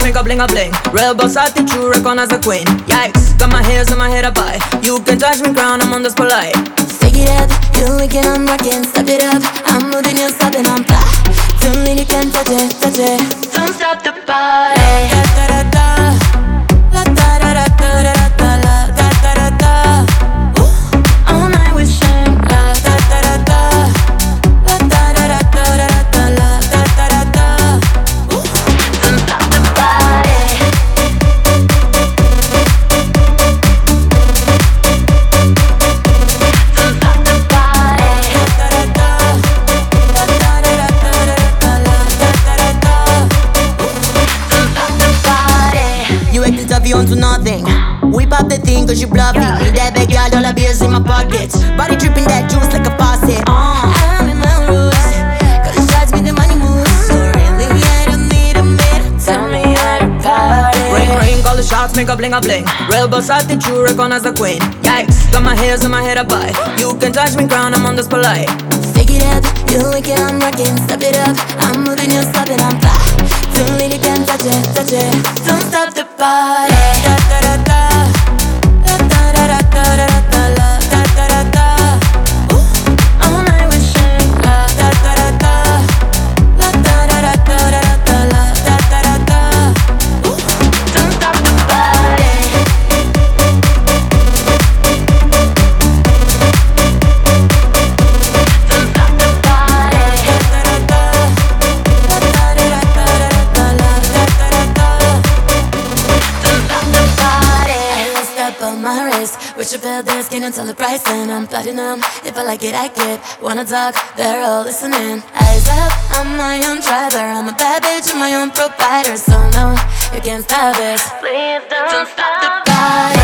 make a bling a bling. Real boss attitude, true, recognize a queen. Yikes, got my hairs on my head up high. You can touch me crown, I'm on this polite. Stick it up, you wicked, I'm rockin'. Step it up, I'm moving, you're stopping, I'm fly. Too late, you can touch it, touch it. Don't stop the party. Da da da da, la da da da da da da la da da da da. All night we sing, la da da da da, la da da da da da da la da da da da. Don't stop the party. Don't stop the party. Da da da, la da da da da da da la da da da da. Don't stop the party. You acting tough, you on to nothing. We pop the thing cause you bluffing. Need that big girl, all the beers in my pockets. Body dripping that juice like a faucet. I'm in my roots, cause it shots me the money moves. So really, I don't need a minute. Tell me how to party. Ring ring, call the shots, make a bling a bling. Real boss attitude, true, recognize the queen. Yikes, got my hairs on my head up high. You can touch me crown, I'm on this polite. Stick it up, you wicked, I'm rockin'. Step it up, I'm moving, you're stopping, I'm fly. Too late, you can touch it, touch it. Don't stop the party. Da da da da, la da da da da da da la da da da da. All night we sing, la da da da da, la da da da da da da la da da da da. Don't stop the party. Don't stop the party. Da da da da, la da da da da da la da da da da. Don't stop the party. Hey, step on my wrist. Wish you felt this, can't tell the price, and I'm platinum. If I like it, I get. Wanna talk, they're all listening. Eyes up, I'm my own driver. I'm a bad bitch, I'm my own provider. So no, you can't stop it. Please don't stop the party.